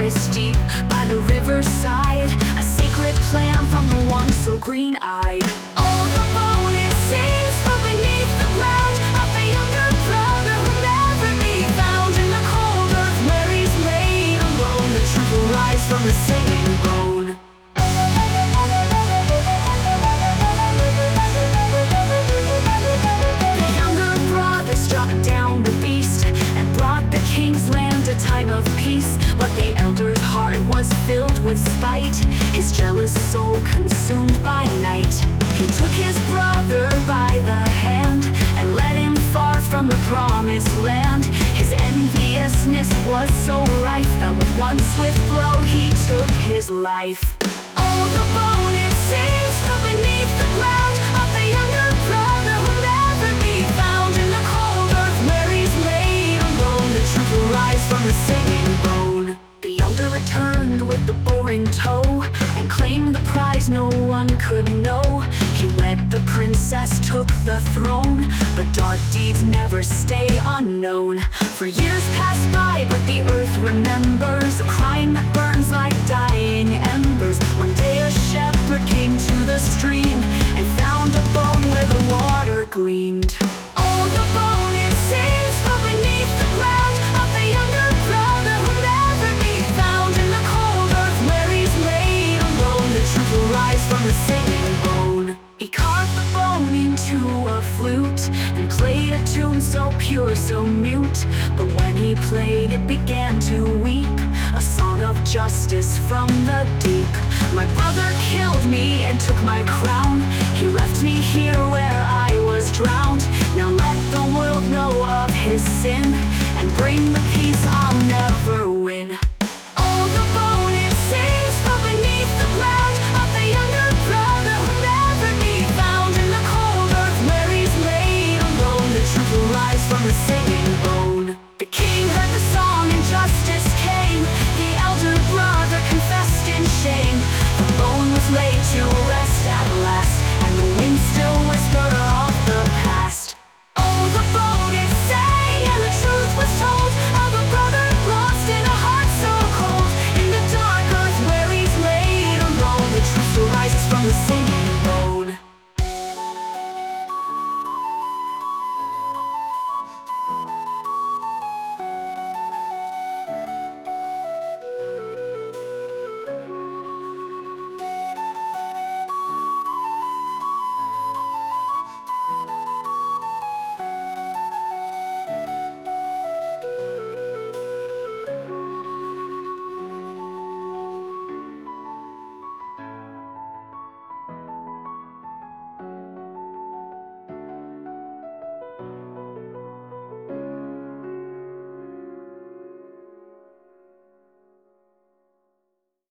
forest deep, by the riverside, a secret plan from the one so green-eyed. All the bone it seems from beneath the ground, of a younger brother who'll never be found. In the cold earth where he's laid alone, the truth will rise from the singing bone. The younger brother struck down the beast and brought the king's land a time of peace. But the elder's heart was filled with spite, his jealous soul consumed by night. He took his brother by the hand and led him far from the promised land. His enviousness was so rife that with one swift blow he took his life. All the bone it seems from beneath the ground, of the younger brother who'll never be found. In the cold earth where he's laid alone, the truth will rise from the singing bone. The elder returned with the boring toe and claimed the prize no one could know. He wed the princess, took the throne, but dark deeds never stay unknown. For years pass by, but the earth remembers a crime that burns like dying embers. One day a shepherd came to the stream and found a bone where the water gleamed. All the bone it seems from beneath the ground, of the younger brother who'll never be found. In the cold earth where he's laid alone, the truth will rise from the singing bone. He carved the bone into a flute and played a tune so pure, so mute. But when he played, it began to weep, a song of justice from the deep. My brother killed me and took my crown. He left me here where I was drowned. Now let the world know of his sin and bring the peace I'll never win.